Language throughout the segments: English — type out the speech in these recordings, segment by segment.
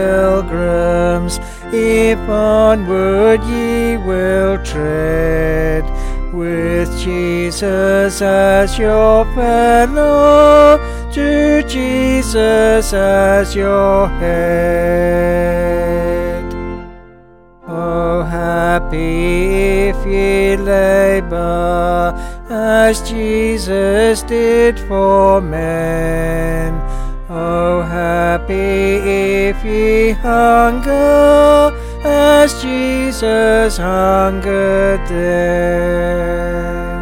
pilgrims, if onward ye will tread, with Jesus as your fellow, to Jesus as your head. Oh, happy if ye labour, as Jesus did for men. Oh, happy if ye hunger, as Jesus hungered then.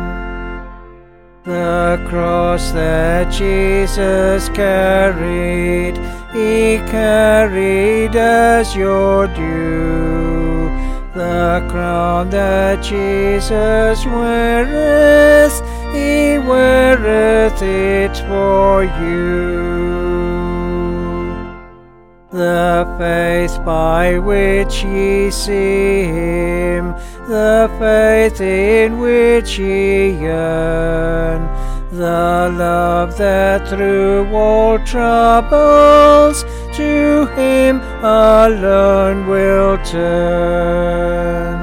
The cross that Jesus carried, he carried as your due. The crown that Jesus weareth, he weareth it for you. The faith by which ye see him, the faith in which ye yearn, the love that through all troubles to him alone will turn.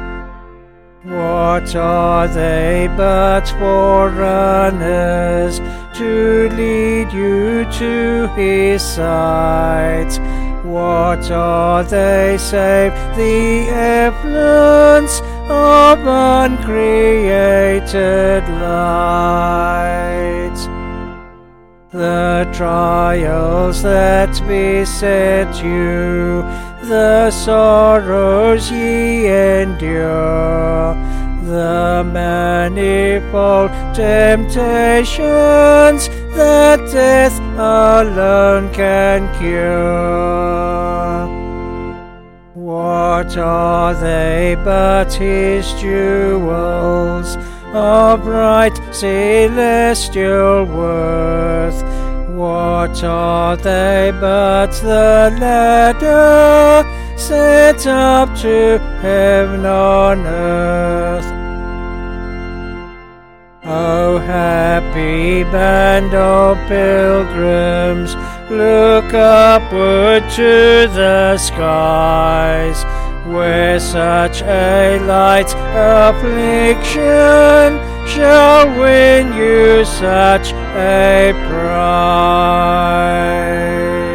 What are they but forerunners to lead you to his sight? What are they save the effluence of uncreated light? The trials that beset you, the sorrows ye endure, the manifold temptations that death alone can cure. What are they but his jewels, of bright celestial worth? What are they but the ladder set up to heaven on earth? O happy band of pilgrims, look upward to the skies, where such a light affliction shall win you such a prize.